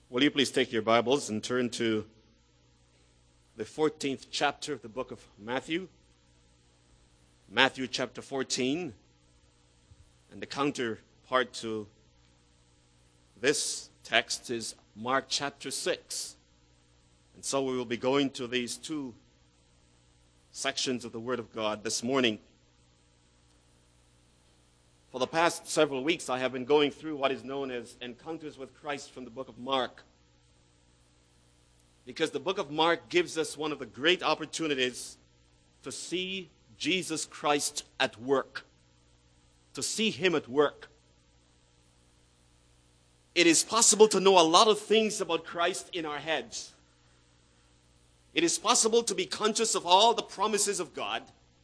Will you please take your Bibles and turn to the 14th chapter of the book of Matthew? Matthew chapter 14. And the counterpart to this text is Mark chapter 6. And so we will be going to these two sections of the Word of God this morning. For the past several weeks, I have been going through what is known as Encounters with Christ from the book of Mark. Because the book of Mark gives us one of the great opportunities to see Jesus Christ at work. To see Him at work. It is possible to know a lot of things about Christ in our heads. It is possible to be conscious of all the promises of God.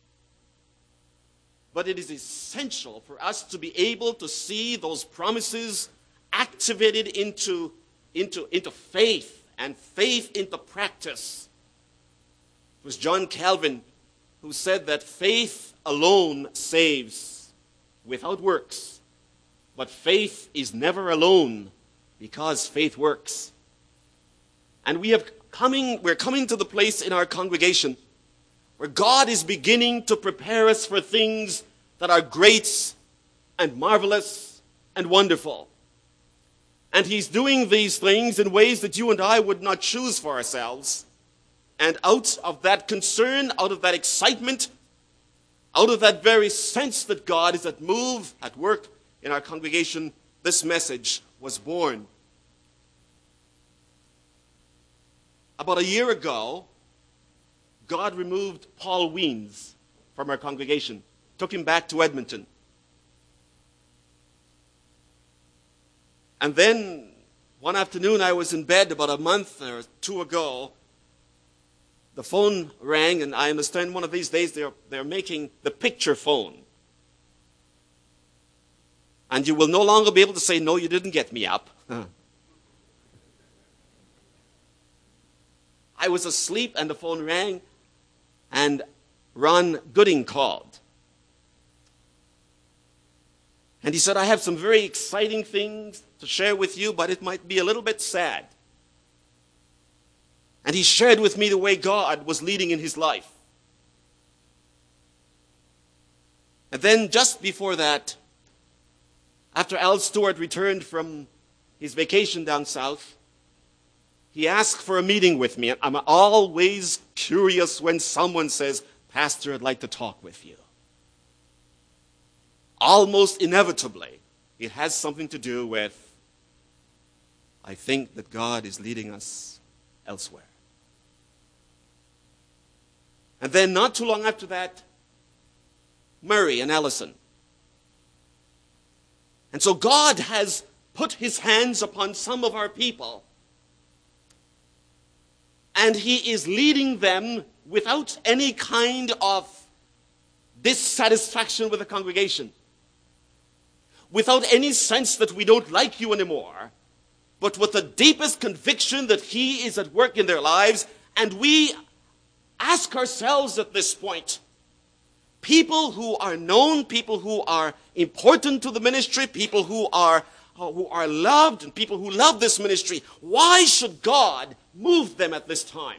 But it is essential for us to be able to see those promises activated into faith, and faith into practice. It was John Calvin who said that faith alone saves without works. But faith is never alone because faith works. And we're coming to the place in our congregation where God is beginning to prepare us for things that are great and marvelous and wonderful. And He's doing these things in ways that you and I would not choose for ourselves. And out of that concern, out of that excitement, out of that very sense that God is at work in our congregation, this message was born. About a year ago, God removed Paul Weens from our congregation, took him back to Edmonton. And then one afternoon I was in bed about a month or two ago. The phone rang, and I understand one of these days they're making the picture phone. And you will no longer be able to say, "No, you didn't get me up." I was asleep and the phone rang. And Ron Gooding called. And he said, "I have some very exciting things to share with you, but it might be a little bit sad." And he shared with me the way God was leading in his life. And then just before that, after Al Stewart returned from his vacation down south, he asked for a meeting with me. I'm always curious when someone says, "Pastor, I'd like to talk with you." Almost inevitably, it has something to do with, I think that God is leading us elsewhere. And then not too long after that, Murray and Allison. And so God has put His hands upon some of our people. And He is leading them without any kind of dissatisfaction with the congregation. Without any sense that we don't like you anymore. But with the deepest conviction that He is at work in their lives. And we ask ourselves at this point, people who are known, people who are important to the ministry, people who are loved, and people who love this ministry, why should God move them at this time?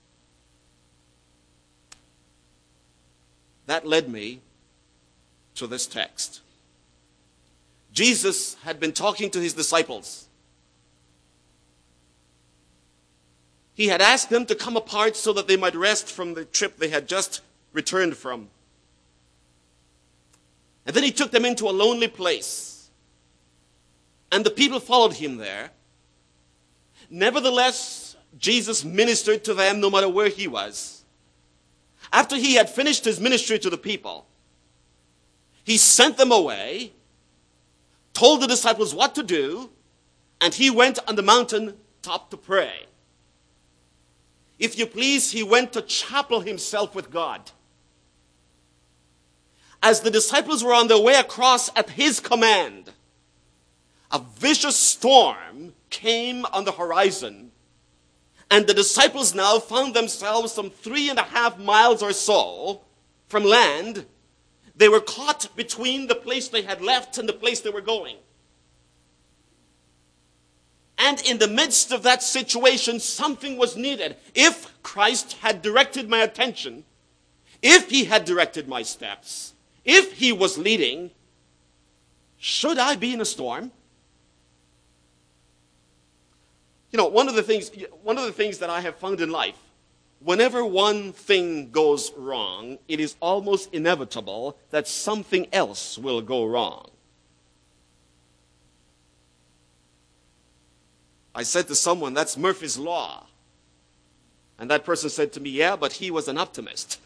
That led me to this text. Jesus had been talking to His disciples. He had asked them to come apart so that they might rest from the trip they had just returned from. And then He took them into a lonely place. And the people followed Him there. Nevertheless, Jesus ministered to them no matter where He was. After He had finished His ministry to the people, He sent them away, told the disciples what to do, and He went on the mountain top to pray. If you please, He went to chapel Himself with God. As the disciples were on their way across at His command, a vicious storm came on the horizon, and the disciples now found themselves some 3.5 miles or so from land. They were caught between the place they had left and the place they were going. And in the midst of that situation, something was needed. If Christ had directed my attention, if he had directed my steps, if he was leading, should I be in a storm? You know, one of the things that I have found in life, whenever one thing goes wrong, it is almost inevitable that something else will go wrong. I said to someone, that's Murphy's Law. And that person said to me, yeah, but he was an optimist.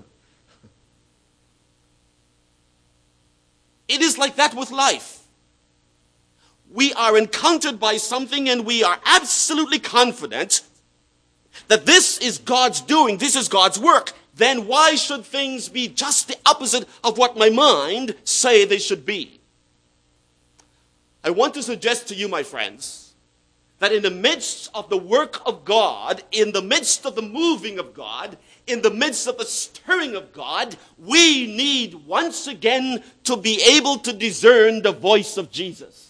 It is like that with life. We are encountered by something and we are absolutely confident that this is God's doing, this is God's work. Then why should things be just the opposite of what my mind say they should be? I want to suggest to you, my friends, that in the midst of the work of God, in the midst of the moving of God, in the midst of the stirring of God, we need once again to be able to discern the voice of Jesus.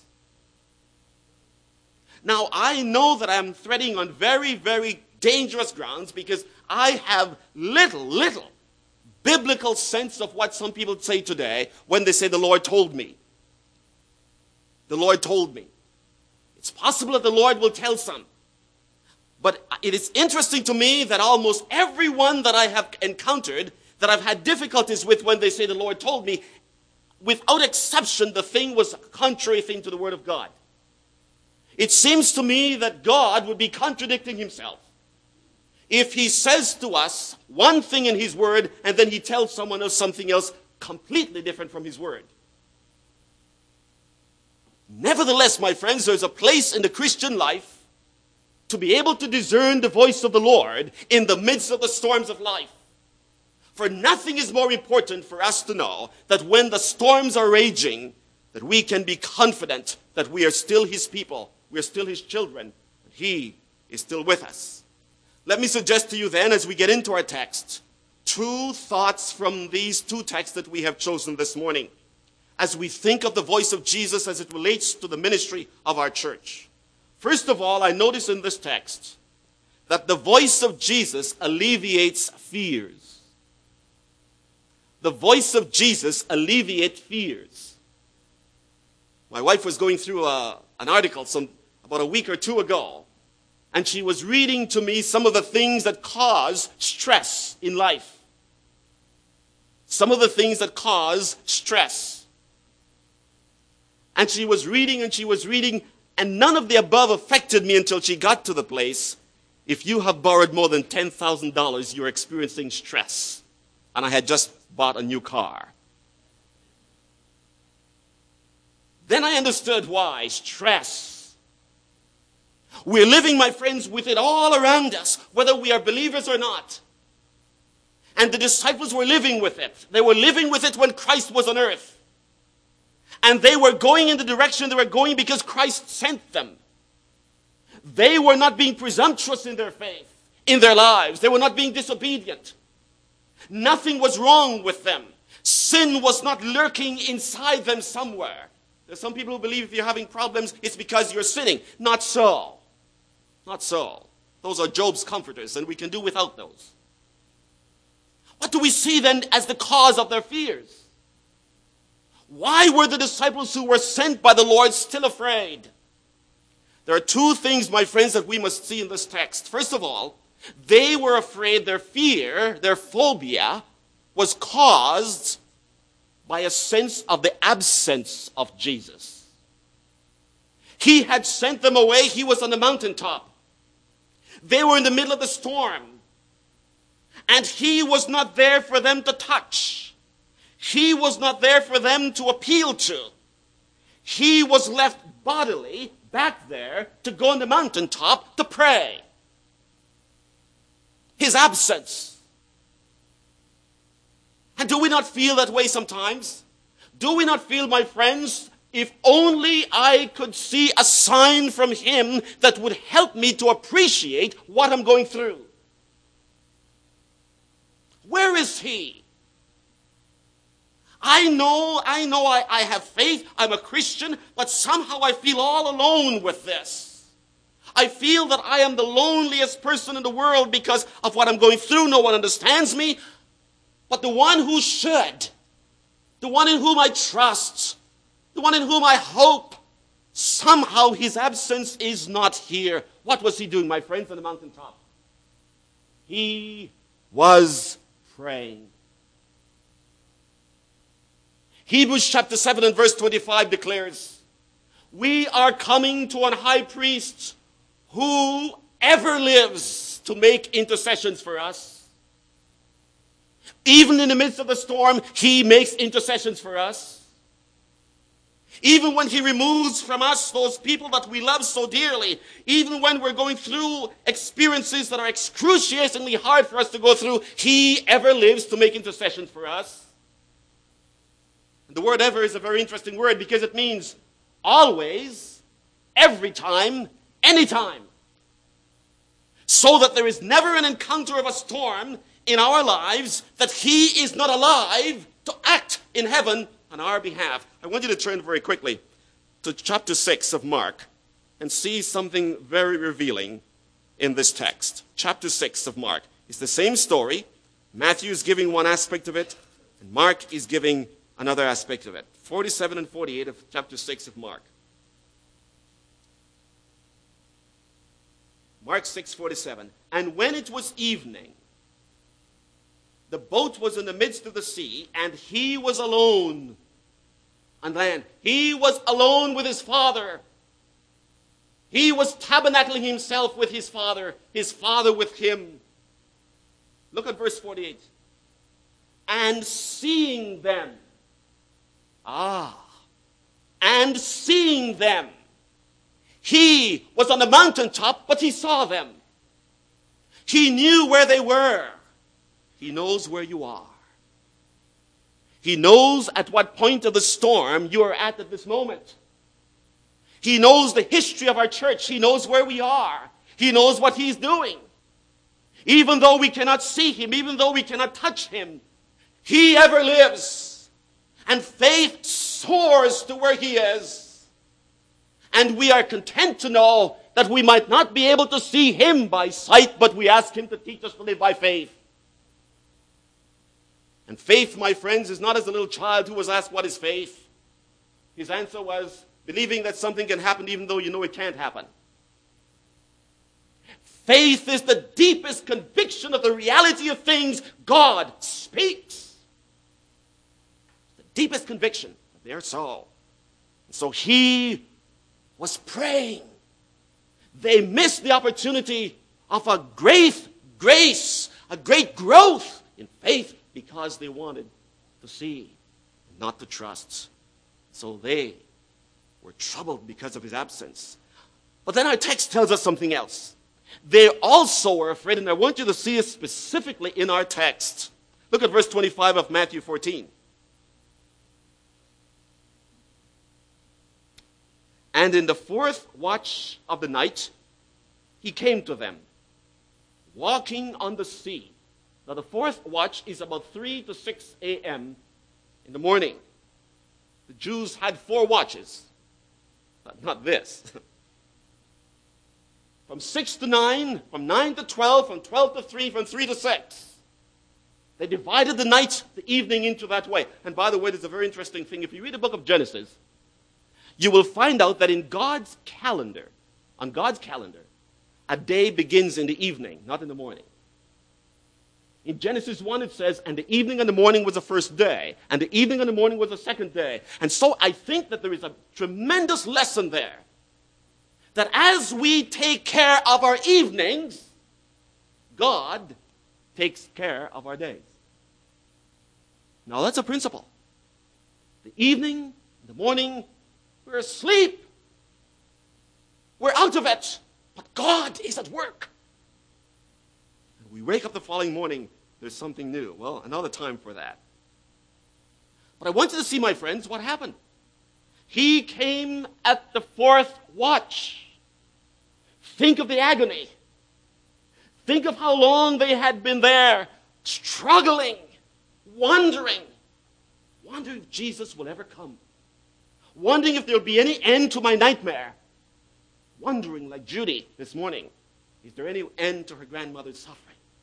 Now, I know that I'm treading on very, very dangerous grounds because I have little biblical sense of what some people say today when they say, the Lord told me. The Lord told me. It's possible that the Lord will tell some. But it is interesting to me that almost everyone that I have encountered, that I've had difficulties with when they say the Lord told me, without exception, the thing was a contrary thing to the Word of God. It seems to me that God would be contradicting himself if he says to us one thing in his Word and then he tells someone else something else completely different from his Word. Nevertheless, my friends, there's a place in the Christian life to be able to discern the voice of the Lord in the midst of the storms of life. For nothing is more important for us to know that when the storms are raging, that we can be confident that we are still his people, we are still his children, and he is still with us. Let me suggest to you then, as we get into our text, two thoughts from these two texts that we have chosen this morning, as we think of the voice of Jesus as it relates to the ministry of our church. First of all, I notice in this text that the voice of Jesus alleviates fears. The voice of Jesus alleviates fears. My wife was going through an article about a week or two ago, and she was reading to me some of the things that cause stress in life. Some of the things that cause stress. And she was reading, and none of the above affected me until she got to the place, if you have borrowed more than $10,000, you're experiencing stress. And I had just bought a new car. Then I understood why. Stress. We're living, my friends, with it all around us, whether we are believers or not. And the disciples were living with it. They were living with it when Christ was on earth. And they were going in the direction they were going because Christ sent them. They were not being presumptuous in their faith, in their lives. They were not being disobedient. Nothing was wrong with them. Sin was not lurking inside them somewhere. There's some people who believe if you're having problems, it's because you're sinning. Not so. Not so. Those are Job's comforters, and we can do without those. What do we see then as the cause of their fears? Why were the disciples who were sent by the Lord still afraid? There are two things, my friends, that we must see in this text. First of all, they were afraid. Their fear, their phobia, was caused by a sense of the absence of Jesus. He had sent them away. He was on the mountaintop. They were in the middle of the storm. And he was not there for them to touch. He was not there for them to appeal to. He was left bodily back there to go on the mountaintop to pray. His absence. And do we not feel that way sometimes? Do we not feel, my friends, if only I could see a sign from him that would help me to appreciate what I'm going through? Where is he? I know I have faith, I'm a Christian, but somehow I feel all alone with this. I feel that I am the loneliest person in the world because of what I'm going through. No one understands me. But the one who should, the one in whom I trust, the one in whom I hope, somehow his absence is not here. What was he doing, my friends, on the mountaintop? He was praying. Hebrews chapter 7 and verse 25 declares, we are coming to an high priest who ever lives to make intercessions for us. Even in the midst of the storm, he makes intercessions for us. Even when he removes from us those people that we love so dearly, even when we're going through experiences that are excruciatingly hard for us to go through, he ever lives to make intercession for us. And the word ever is a very interesting word because it means always, every time, anytime. So that there is never an encounter of a storm in our lives that he is not alive to act in heaven on our behalf. I want you to turn very quickly to chapter 6 of Mark and see something very revealing in this text. Chapter 6 of Mark. It's the same story. Matthew is giving one aspect of it, and Mark is giving another aspect of it. 47 and 48 of chapter 6 of Mark. Mark 6:47. And when it was evening, the boat was in the midst of the sea, and he was alone on land. He was alone with his Father. He was tabernacling himself with his Father with him. Look at verse 48. And seeing them. And seeing them. He was on the mountaintop, but he saw them. He knew where they were. He knows where you are. He knows at what point of the storm you are at this moment. He knows the history of our church. He knows where we are. He knows what he's doing. Even though we cannot see him, even though we cannot touch him, he ever lives. And faith soars to where he is. And we are content to know that we might not be able to see him by sight, but we ask him to teach us to live by faith. And faith, my friends, is not as a little child who was asked, what is faith? His answer was, believing that something can happen even though you know it can't happen. Faith is the deepest conviction of the reality of things God speaks. The deepest conviction that they are so. So he was praying. They missed the opportunity of a great grace, a great growth in faith because they wanted to see, not to trust. So they were troubled because of his absence. But then our text tells us something else. They also were afraid, and I want you to see it specifically in our text. Look at verse 25 of Matthew 14. And in the fourth watch of the night, he came to them, walking on the sea. Now the fourth watch is about 3 to 6 a.m. in the morning. The Jews had 4 watches, but not this. From 6 to 9, from 9 to 12, from 12 to 3, from 3 to 6. They divided the night, the evening into that way. And by the way, there's a very interesting thing. If you read the book of Genesis, you will find out that in God's calendar, on God's calendar, a day begins in the evening, not in the morning. In Genesis 1 it says, and the evening and the morning was the first day, and the evening and the morning was the second day. And so I think that there is a tremendous lesson there. That as we take care of our evenings, God takes care of our days. Now that's a principle. The evening, the morning, we're asleep. We're out of it. But God is at work. And we wake up the following morning, there's something new. Well, another time for that. But I want you to see, my friends, what happened. He came at the fourth watch. Think of the agony. Think of how long they had been there, struggling, wondering if Jesus will ever come. Wondering if there will be any end to my nightmare. wondering, like Judy this morning, is there any end to her grandmother's suffering?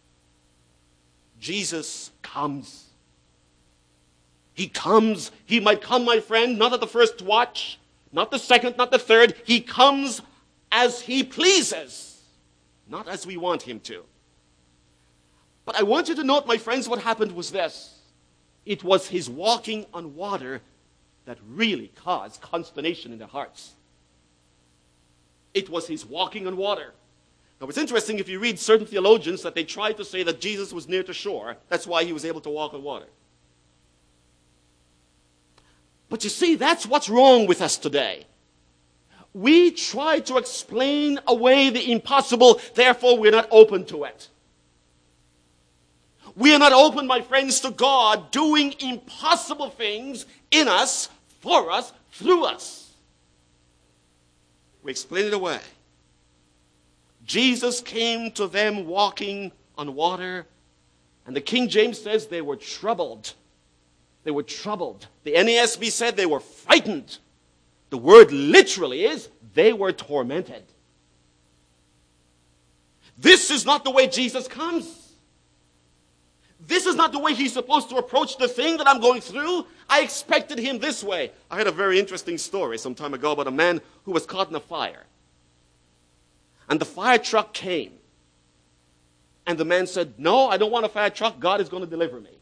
Jesus comes. He comes. He might come, my friend, not at the first watch, not the second, not the third. He comes as he pleases, not as we want him to. But I want you to note, my friends, what happened was this. It was his walking on water that really caused consternation in their hearts. It was his walking on water. Now, it's interesting if you read certain theologians that they tried to say that Jesus was near to shore. That's why he was able to walk on water. But you see, that's what's wrong with us today. We try to explain away the impossible, therefore we're not open to it. We are not open, my friends, to God doing impossible things in us, for us, through us. We explain it away. Jesus came to them walking on water, and the King James says they were troubled. They were troubled. The NASB said they were frightened. The word literally is they were tormented. This is not the way Jesus comes. This is not the way he's supposed to approach the thing that I'm going through. I expected him this way. I heard a very interesting story some time ago about a man who was caught in a fire. And the fire truck came. And the man said, "No, I don't want a fire truck. God is going to deliver me."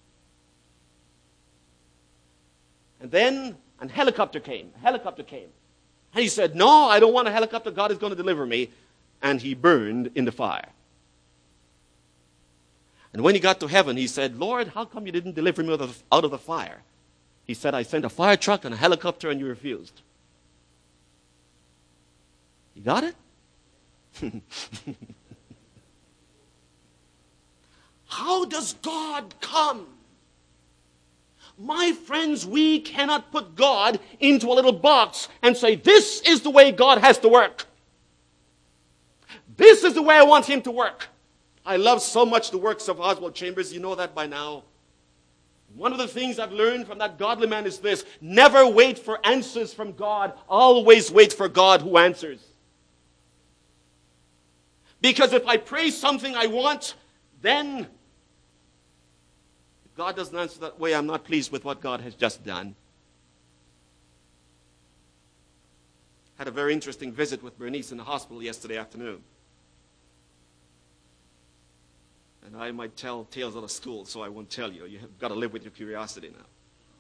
And then a helicopter came. And he said, "No, I don't want a helicopter. God is going to deliver me." And he burned in the fire. And when he got to heaven, he said, "Lord, how come you didn't deliver me out of the fire?" He said, "I sent a fire truck and a helicopter and you refused." You got it? How does God come? My friends, we cannot put God into a little box and say, "This is the way God has to work. This is the way I want him to work." I love so much the works of Oswald Chambers. You know that by now. One of the things I've learned from that godly man is this: never wait for answers from God. Always wait for God who answers. Because if I pray something I want, then if God doesn't answer that way, I'm not pleased with what God has just done. Had a very interesting visit with Bernice in the hospital yesterday afternoon. And I might tell tales out of school, so I won't tell you. You've got to live with your curiosity now.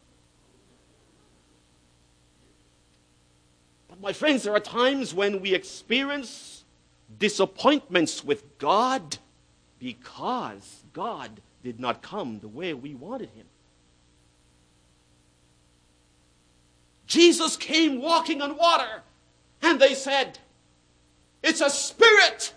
But my friends, there are times when we experience disappointments with God because God did not come the way we wanted him. Jesus came walking on water, and they said, "It's a spirit."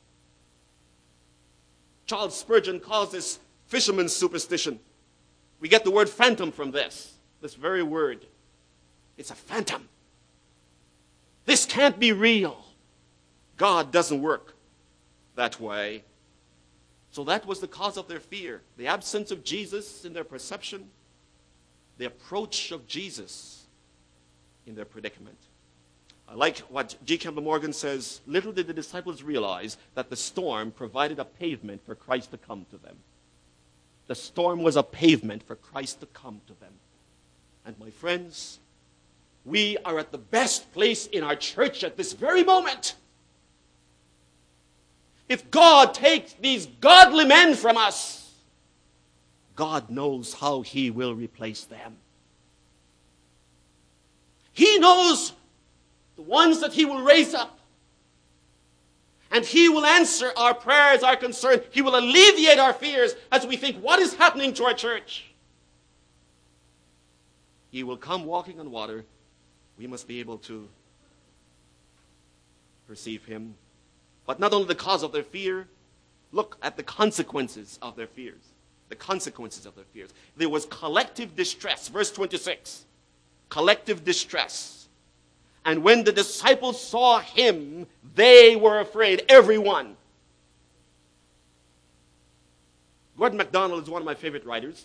Charles Spurgeon calls this fisherman's superstition. We get the word phantom from this very word. It's a phantom. This can't be real. God doesn't work that way. So that was the cause of their fear. The absence of Jesus in their perception, the approach of Jesus in their predicament. I like what G. Campbell Morgan says: little did the disciples realize that the storm provided a pavement for Christ to come to them. The storm was a pavement for Christ to come to them. And my friends, we are at the best place in our church at this very moment. If God takes these godly men from us, God knows how he will replace them. He knows the ones that he will raise up. And he will answer our prayers, our concern. He will alleviate our fears as we think, what is happening to our church? He will come walking on water. We must be able to perceive him. But not only the cause of their fear, look at the consequences of their fears. The consequences of their fears. There was collective distress. Verse 26. Collective distress. And when the disciples saw him, they were afraid, everyone. Gordon MacDonald is one of my favorite writers.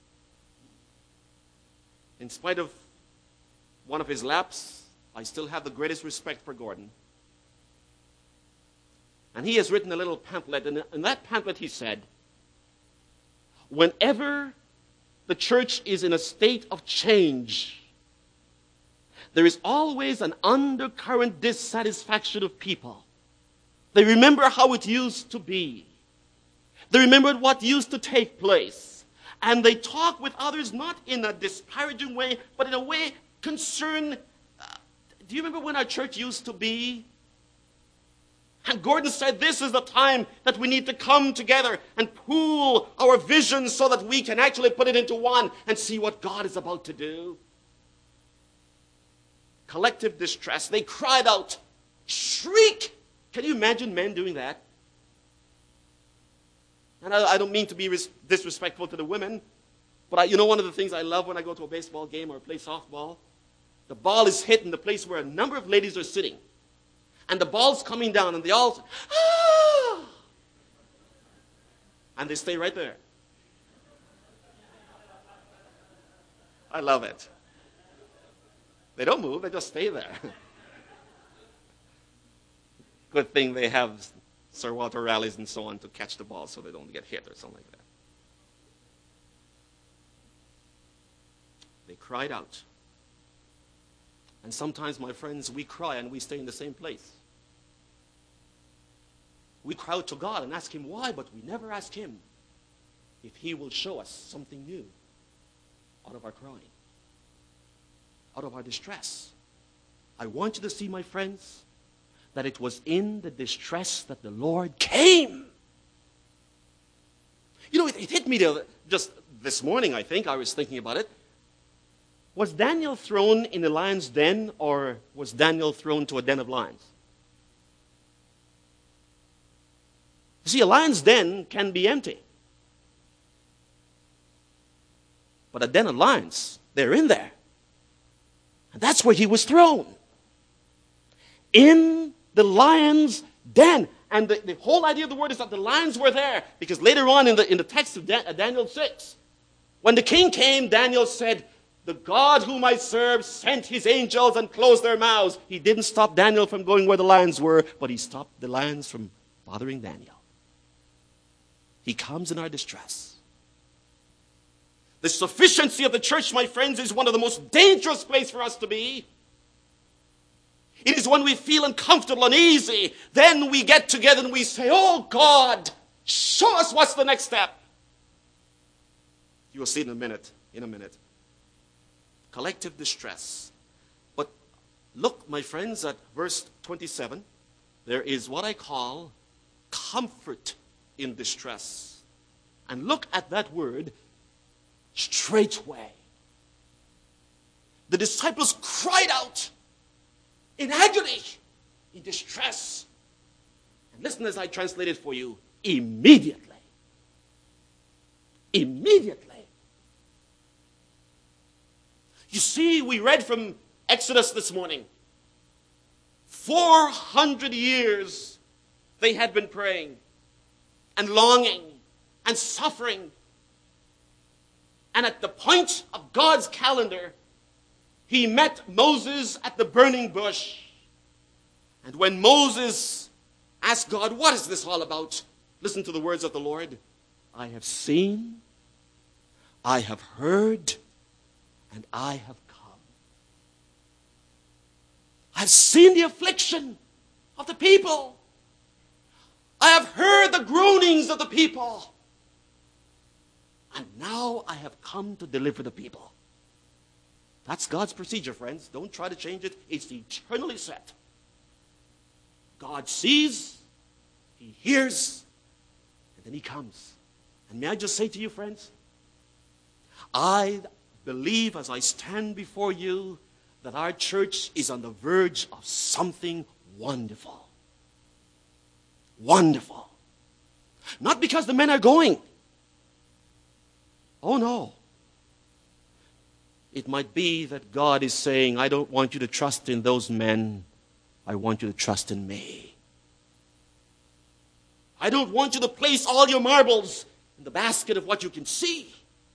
In spite of one of his lapses, I still have the greatest respect for Gordon. And he has written a little pamphlet. And in that pamphlet he said, whenever the church is in a state of change, there is always an undercurrent dissatisfaction of people. They remember how it used to be. They remembered what used to take place. And they talk with others not in a disparaging way, but in a way concerned. Do you remember when our church used to be? And Gordon said, this is the time that we need to come together and pool our visions so that we can actually put it into one and see what God is about to do. Collective distress. They cried out, shriek. Can you imagine men doing that? And I don't mean to be disrespectful to the women, but one of the things I love when I go to a baseball game or play softball, the ball is hit in the place where a number of ladies are sitting. And the ball's coming down, and they all, ah! And they stay right there. I love it. They don't move, they just stay there. Good thing they have Sir Walter Raleighs and so on to catch the ball so they don't get hit or something like that. They cried out. And sometimes, my friends, we cry and we stay in the same place. We cry out to God and ask him why, but we never ask him if he will show us something new out of our crying, out of our distress. I want you to see, my friends, that it was in the distress that the Lord came. It hit me just this morning, I think. I was thinking about it. Was Daniel thrown in the lion's den, or was Daniel thrown to a den of lions? You see, a lion's den can be empty. But a den of lions, they're in there. And that's where he was thrown. In the lion's den. And the whole idea of the word is that the lions were there. Because later on in the text of Daniel 6, when the king came, Daniel said, the God whom I serve sent his angels and closed their mouths. He didn't stop Daniel from going where the lions were, but he stopped the lions from bothering Daniel. He comes in our distress. The sufficiency of the church, my friends, is one of the most dangerous places for us to be. It is when we feel uncomfortable and uneasy, then we get together and we say, oh God, show us what's the next step. You will see in a minute. Collective distress. But look, my friends, at verse 27. There is what I call comfort in distress. And look at that word, straightway. The disciples cried out in agony, in distress. And listen as I translate it for you. Immediately. Immediately. You see, we read from Exodus this morning. 400 years they had been praying and longing and suffering. And at the point of God's calendar, he met Moses at the burning bush. And when Moses asked God, what is this all about? Listen to the words of the Lord. I have seen, I have heard, and I have come. I've seen the affliction of the people. I have heard the groanings of the people. And now I have come to deliver the people. That's God's procedure, friends. Don't try to change it. It's eternally set. God sees, he hears, and then he comes. And may I just say to you, friends, I believe as I stand before you that our church is on the verge of something wonderful. Wonderful. Not because the men are going. Oh no. It might be that God is saying, I don't want you to trust in those men. I want you to trust in me. I don't want you to place all your marbles in the basket of what you can see.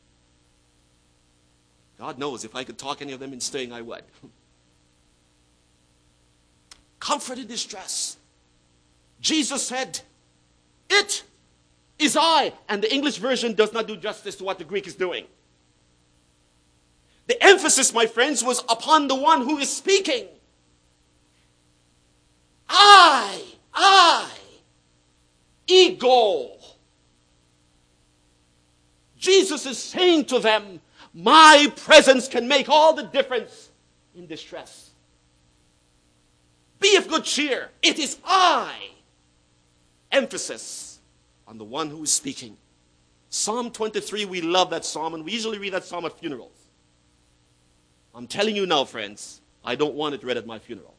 God knows if I could talk any of them in staying, I would. Comfort in distress. Jesus said, "It is I." And the English version does not do justice to what the Greek is doing. The emphasis, my friends, was upon the one who is speaking. I, ego. Jesus is saying to them, my presence can make all the difference in distress. Be of good cheer. It is I. Emphasis on the one who is speaking. Psalm 23, we love that psalm, and we usually read that psalm at funerals. I'm telling you now, friends, I don't want it read at my funeral.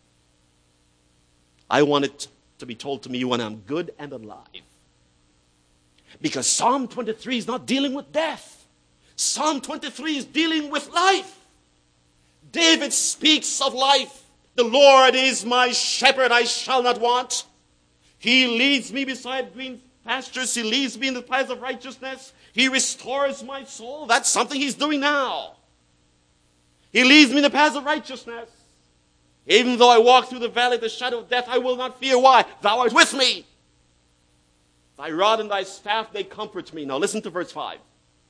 I want it to be told to me when I'm good and alive. Because Psalm 23 is not dealing with death. Psalm 23 is dealing with life. David speaks of life. The Lord is my shepherd, I shall not want. He leads me beside green pastures. He leads me in the paths of righteousness. He restores my soul. That's something he's doing now. He leads me in the paths of righteousness. Even though I walk through the valley of the shadow of death, I will not fear. Why? Thou art with me. Thy rod and thy staff, they comfort me. Now listen to verse 5.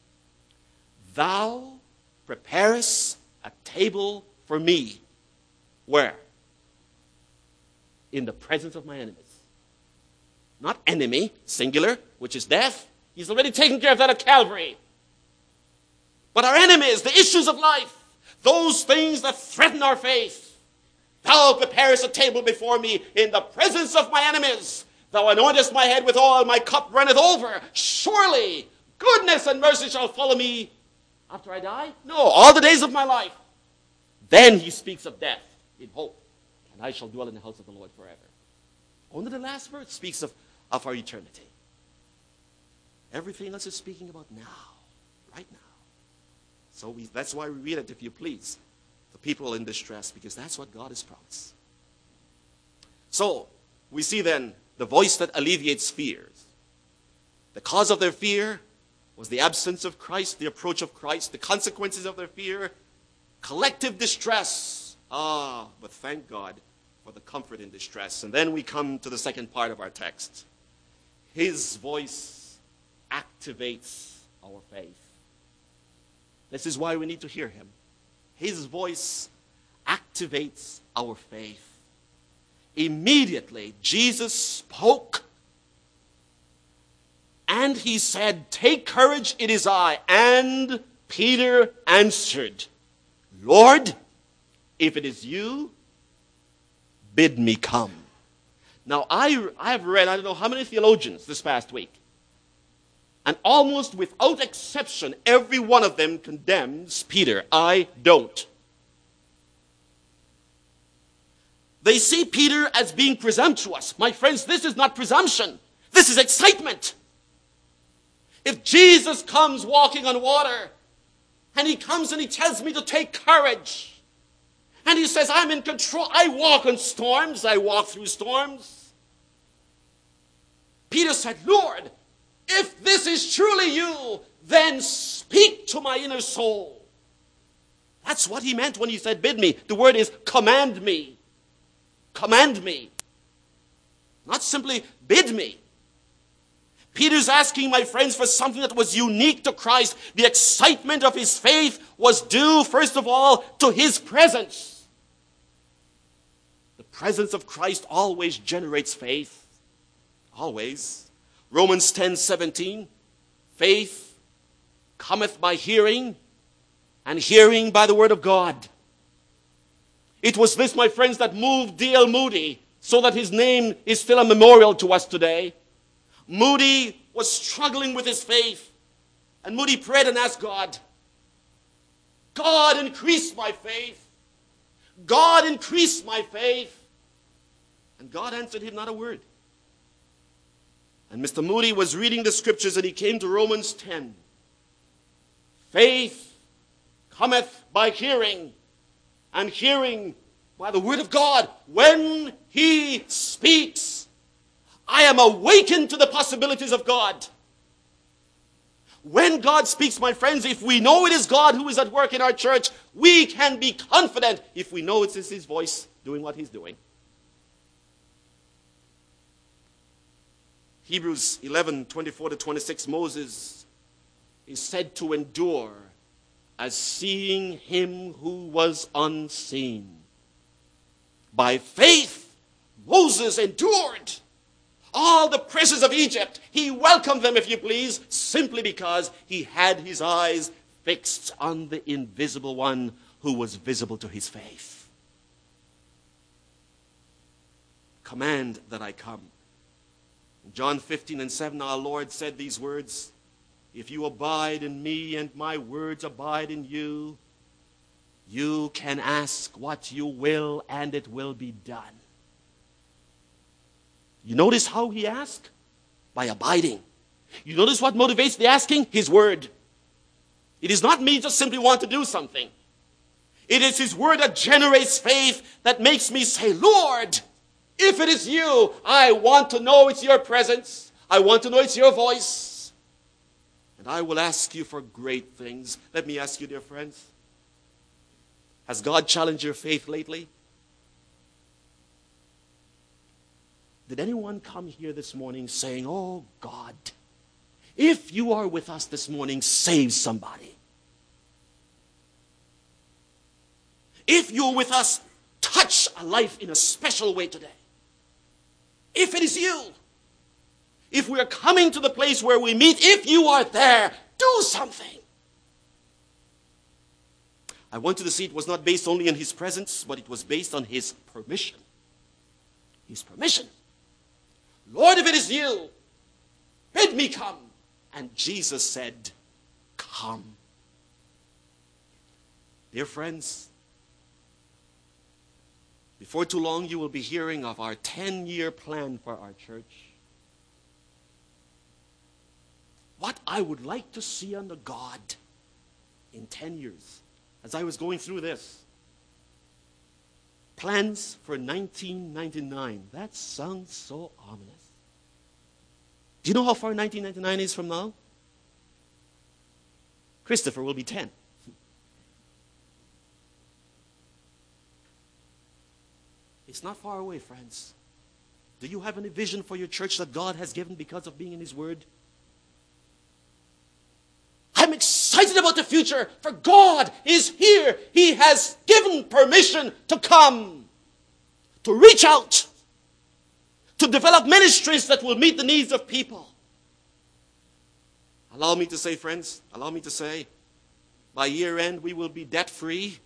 Thou preparest a table for me. Where? In the presence of my enemies. Not enemy, singular, which is death. He's already taken care of that at Calvary. But our enemies, the issues of life, those things that threaten our faith. Thou preparest a table before me in the presence of my enemies. Thou anointest my head with oil, my cup runneth over. Surely goodness and mercy shall follow me after I die? No, all the days of my life. Then he speaks of death in hope. And I shall dwell in the house of the Lord forever. Only the last verse speaks of our eternity. Everything else is speaking about now, right now. So that's why we read it, if you please. The people in distress, because that's what God has promised. So, we see then the voice that alleviates fears. The cause of their fear was the absence of Christ, the approach of Christ. The consequences of their fear, collective distress. But thank God for the comfort in distress. And then we come to the second part of our text. His voice activates our faith. This is why we need to hear him. His voice activates our faith. Immediately, Jesus spoke and he said, "Take courage, it is I." And Peter answered, "Lord, if it is you, bid me come." Now, I have read, I don't know how many theologians this past week. And almost without exception, every one of them condemns Peter. I don't. They see Peter as being presumptuous. My friends, this is not presumption. This is excitement. If Jesus comes walking on water, and he comes and he tells me to take courage, and he says, I'm in control. I walk on storms. I walk through storms. Peter said, Lord, if this is truly you, then speak to my inner soul. That's what he meant when he said, bid me. The word is command me. Command me. Not simply bid me. Peter's asking, my friends, for something that was unique to Christ. The excitement of his faith was due, first of all, to his presence. The presence of Christ always generates faith. Always. Romans 10:17, faith cometh by hearing, and hearing by the word of God. It was this, my friends, that moved D.L. Moody, so that his name is still a memorial to us today. Moody was struggling with his faith, and Moody prayed and asked God, God, increase my faith. God, increase my faith. And God answered him not a word. And Mr. Moody was reading the scriptures and he came to Romans 10. Faith cometh by hearing, and hearing by the word of God. When he speaks, I am awakened to the possibilities of God. When God speaks, my friends, if we know it is God who is at work in our church, we can be confident if we know it is his voice doing what he's doing. Hebrews 11:24-26, Moses is said to endure as seeing him who was unseen. By faith, Moses endured all the pressures of Egypt. He welcomed them, if you please, simply because he had his eyes fixed on the invisible one who was visible to his faith. Command that I come. In John 15:7, our Lord said these words, if you abide in me and my words abide in you, you can ask what you will and it will be done. You notice how he asked? By abiding. You notice what motivates the asking? His word. It is not me just simply want to do something. It is his word that generates faith, that makes me say, Lord, if it is you, I want to know it's your presence. I want to know it's your voice. And I will ask you for great things. Let me ask you, dear friends, has God challenged your faith lately? Did anyone come here this morning saying, oh God, if you are with us this morning, save somebody. If you're with us, touch a life in a special way today. If it is you, if we are coming to the place where we meet, if you are there, do something. I want you to see it was not based only on his presence, but it was based on his permission. His permission. Lord, if it is you, bid me come. And Jesus said, come. Dear friends, before too long you will be hearing of our 10-year plan for our church. What I would like to see under God in 10 years, as I was going through this. Plans for 1999. That sounds so ominous. Do you know how far 1999 is from now? Christopher will be 10. It's not far away, friends. Do you have any vision for your church that God has given because of being in his word? I'm excited about the future, for God is here. He has given permission to come, to reach out, to develop ministries that will meet the needs of people. Allow me to say, friends, by year end we will be debt-free.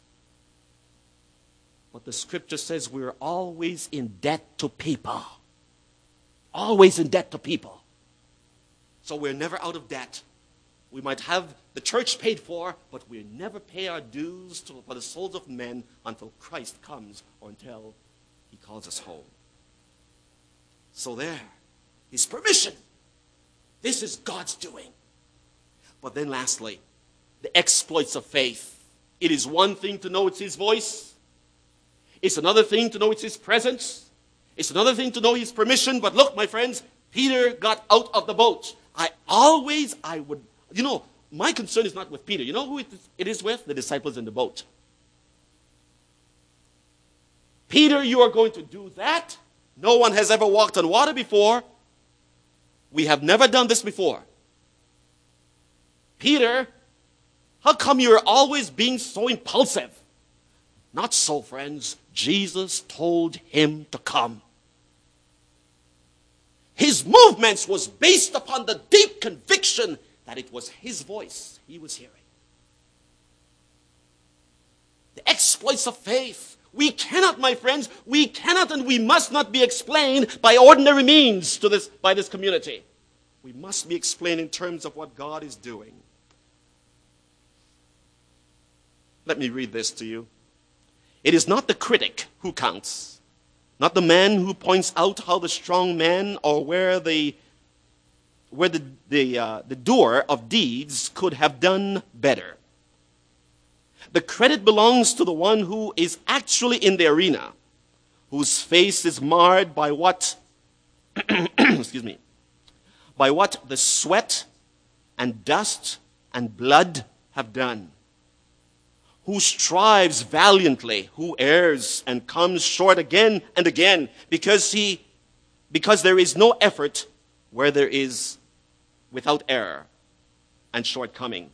But the scripture says we're always in debt to people. Always in debt to people. So we're never out of debt. We might have the church paid for, but we never pay our dues for the souls of men until Christ comes or until he calls us home. So there, his permission. This is God's doing. But then lastly, the exploits of faith. It is one thing to know it's his voice. It's another thing to know it's his presence. It's another thing to know his permission. But look, my friends, Peter got out of the boat. My concern is not with Peter. You know who it is with? The disciples in the boat. Peter, you are going to do that? No one has ever walked on water before. We have never done this before. Peter, how come you're always being so impulsive? Not so, friends. Jesus told him to come. His movements was based upon the deep conviction that it was his voice he was hearing. The exploits of faith. We cannot, my friends, and we must not be explained by ordinary means by this community. We must be explained in terms of what God is doing. Let me read this to you. It is not the critic who counts, not the man who points out how the strong man or where the doer of deeds could have done better. The credit belongs to the one who is actually in the arena, whose face is marred by what by what the sweat and dust and blood have done, who strives valiantly, who errs and comes short again and again, because there is no effort where there is without error and shortcoming.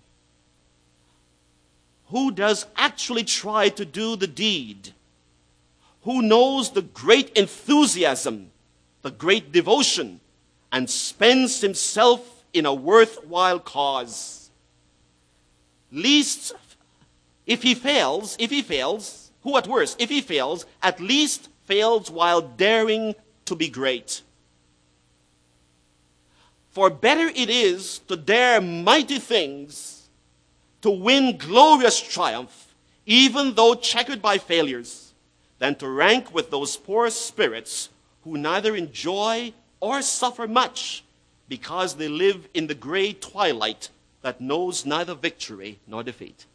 Who does actually try to do the deed? Who knows the great enthusiasm, the great devotion, and spends himself in a worthwhile cause? Least, if he fails, who at worst, if he fails, at least fails while daring to be great. For better it is to dare mighty things, to win glorious triumph, even though checkered by failures, than to rank with those poor spirits who neither enjoy or suffer much, because they live in the gray twilight that knows neither victory nor defeat.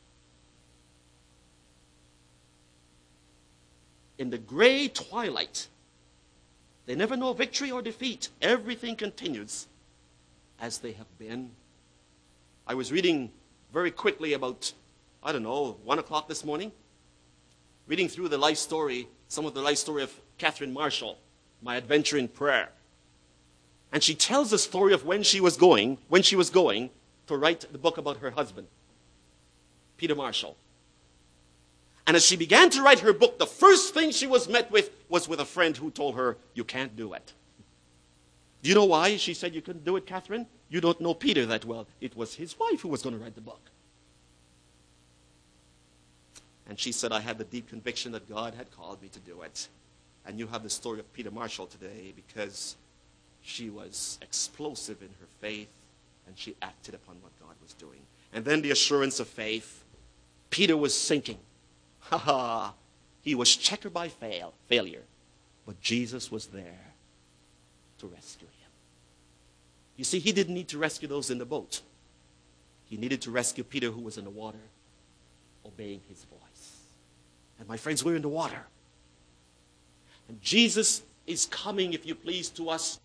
In the gray twilight, they never know victory or defeat. Everything continues as they have been. I was reading very quickly about, 1 o'clock this morning, reading through the life story, some of the life story of Catherine Marshall, My Adventure in Prayer. And she tells the story of when she was going to write the book about her husband, Peter Marshall. And as she began to write her book, the first thing she was met with was with a friend who told her, "You can't do it." Do you know why she said you couldn't do it, Catherine? You don't know Peter that well. It was his wife who was going to write the book. And she said, I had the deep conviction that God had called me to do it. And you have the story of Peter Marshall today because she was explosive in her faith and she acted upon what God was doing. And then the assurance of faith. Peter was sinking. He was checkered by failure. But Jesus was there to rescue him. You see, he didn't need to rescue those in the boat. He needed to rescue Peter, who was in the water, obeying his voice. And my friends, we're in the water. And Jesus is coming, if you please, to us.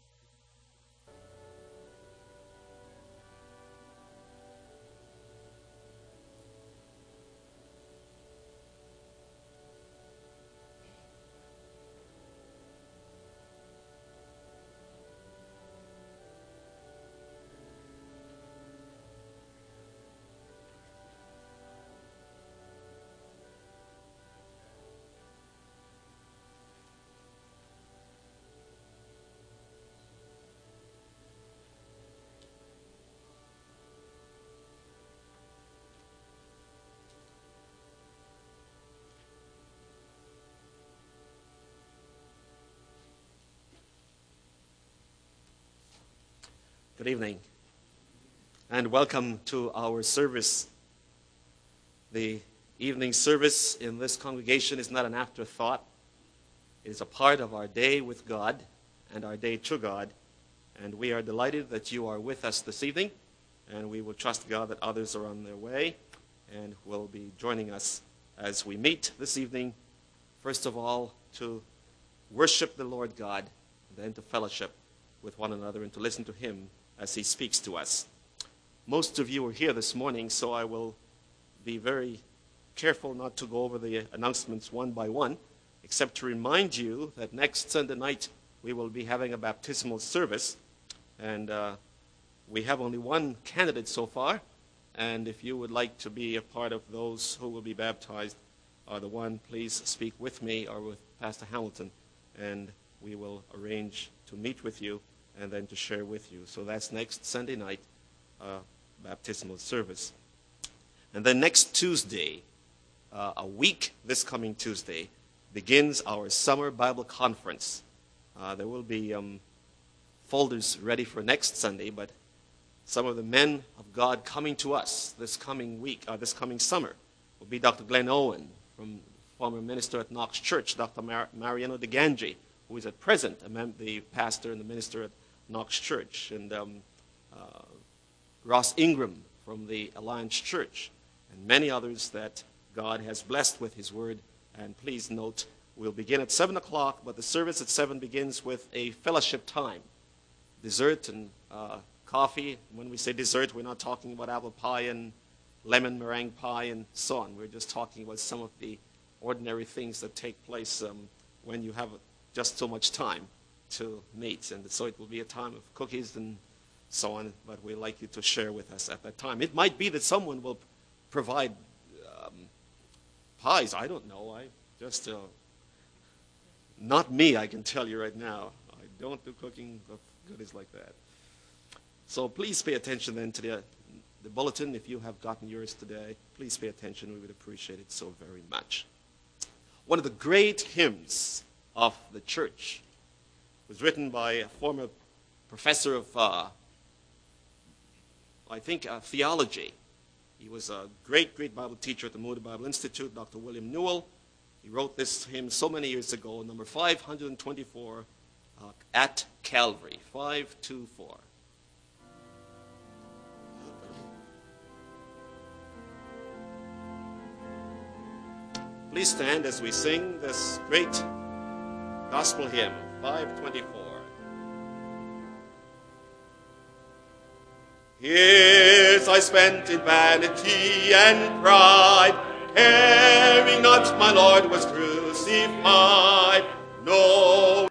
Good evening, and welcome to our service. The evening service in this congregation is not an afterthought. It is a part of our day with God and our day to God, and we are delighted that you are with us this evening, and we will trust God that others are on their way and will be joining us as we meet this evening, first of all, to worship the Lord God, and then to fellowship with one another and to listen to Him as he speaks to us. Most of you are here this morning, so I will be very careful not to go over the announcements one by one, except to remind you that next Sunday night we will be having a baptismal service, and we have only one candidate so far, and if you would like to be a part of those who will be baptized or the one, please speak with me or with Pastor Hamilton, and we will arrange to meet with you and then to share with you. So that's next Sunday night, baptismal service. And then next Tuesday, this coming Tuesday, begins our summer Bible conference. There will be folders ready for next Sunday, but some of the men of God coming to us this coming summer will be Dr. Glenn Owen, from former minister at Knox Church, Dr. Mariano De Ganji, who is at present the pastor and the minister at Knox Church, and Ross Ingram from the Alliance Church, and many others that God has blessed with His Word. And please note, we'll begin at 7 o'clock, but the service at 7 begins with a fellowship time. Dessert and coffee. When we say dessert, we're not talking about apple pie and lemon meringue pie and so on. We're just talking about some of the ordinary things that take place when you have just so much time to meet. And so it will be a time of cookies and so on, but we'd like you to share with us at that time. It might be that someone will provide pies. I don't know. I just, not me, I can tell you right now. I don't do cooking of goodies like that. So please pay attention then to the bulletin. If you have gotten yours today, please pay attention. We would appreciate it so very much. One of the great hymns of the church was written by a former professor of, theology. He was a great, great Bible teacher at the Moody Bible Institute, Dr. William Newell. He wrote this hymn so many years ago, number 524, At Calvary, 524. Please stand as we sing this great gospel hymn, 524. Years I spent in vanity and pride, caring not my Lord was crucified. No